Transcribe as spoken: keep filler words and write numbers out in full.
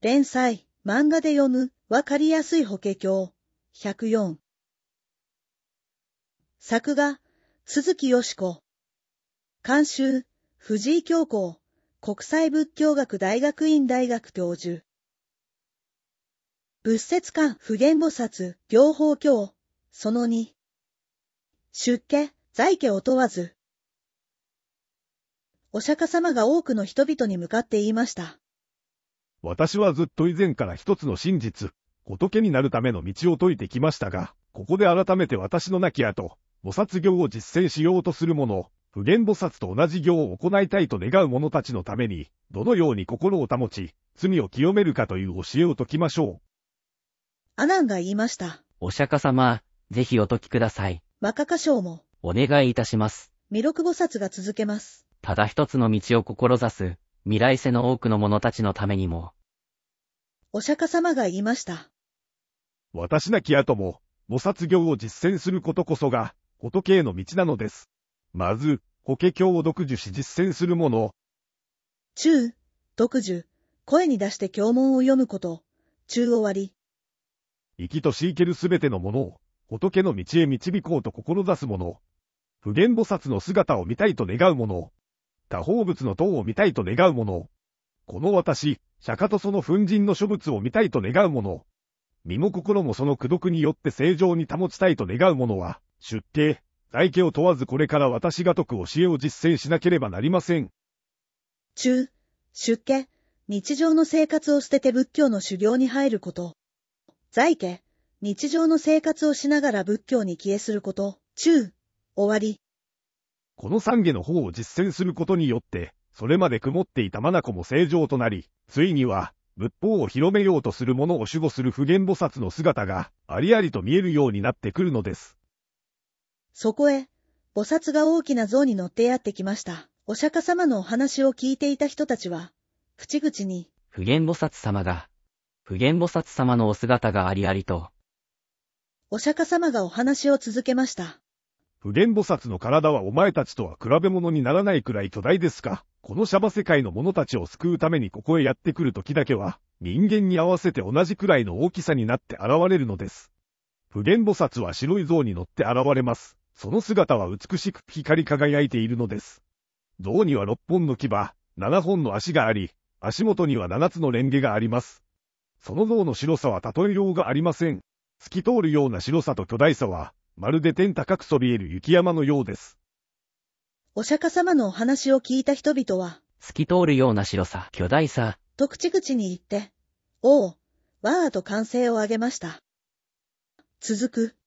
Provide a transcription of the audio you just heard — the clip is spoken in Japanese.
連載、漫画で読む、わかりやすい法華経、ひゃくよん。作画、鈴木よし子。監修、藤井京子、国際仏教学大学院大学教授。仏説観普賢菩薩、行法経、そのに。出家、在家を問わず。お釈迦様が多くの人々に向かって言いました。 私はずっと以前から一つの真実、仏になるための道を説いてきましたが、ここで改めて私の亡き後、菩薩行を実践しようとする者、普賢菩薩と同じ行を行いたいと願う者たちのために、どのように心を保ち、罪を清めるかという教えを説きましょう。 阿難が言いました。 お釈迦様、ぜひお説きください。 若迦葉も、 お願いいたします。 弥勒菩薩が続けます。 ただ一つの道を志す、未来世の多くの者たちのためにも。 お釈迦様が言いました。 私なき後も、菩薩行を実践することこそが、仏への道なのです。まず、法華経を読受し実践する者。 中、読受、声に出して経文を読むこと。中終わり。 生きとし生けるすべてのものを、仏の道へ導こうと志す者。普賢菩薩の姿を見たいと願う者。他方仏の塔を見たいと願う者。この私、釈迦とその粉塵の諸仏を見たいと願う者。身も心もその功徳によって正常に保ちたいと願う者は、出家、在家を問わずこれから私が説く教えを実践しなければなりません。 中、出家、日常の生活を捨てて仏教の修行に入ること。在家、日常の生活をしながら仏教に帰依すること。中、終わり。 この三下の法を実践することによって、それまで曇っていた眼も正常となり、ついには、仏法を広めようとする者を守護する普賢菩薩の姿が、ありありと見えるようになってくるのです。 そこへ、菩薩が大きな像に乗ってやってきました。お釈迦様のお話を聞いていた人たちは、口々に、 普賢菩薩様が、普賢菩薩様のお姿がありありと。 お釈迦様がお話を続けました。 普賢菩薩の体はお前たちとは比べ物にならないくらい巨大ですか。このシャバ世界の者たちを救うためにここへやってくる時だけは、人間に合わせて同じくらいの大きさになって現れるのです。普賢菩薩は白い像に乗って現れます。その姿は美しく光り輝いているのです。像にはろっぽんの牙、ななほんの足があり、足元にはななつの蓮華があります。その像の白さは例えようがありません。透き通るような白さと巨大さは、まるで天高くそびえる雪山のようです。 お釈迦様のお話を聞いた人々は、 透き通るような白さ、巨大さ、 と口々に言って、おお、わーと歓声を上げました。続く。